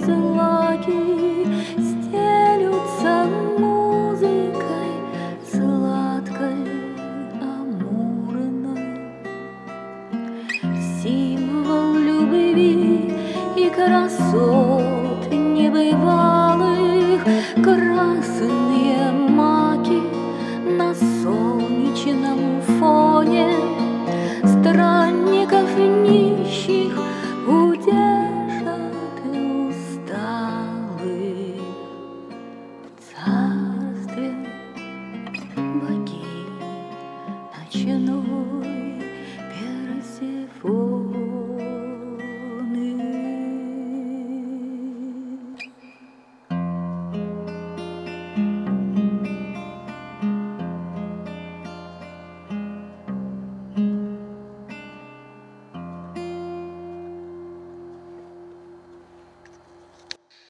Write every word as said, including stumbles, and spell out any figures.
злаки стелются музыкой сладкой, амурной. Символ любви и красот небывалых, красные маки на солнечном фоне странников нищих утешат усталых в царстве богини ночной.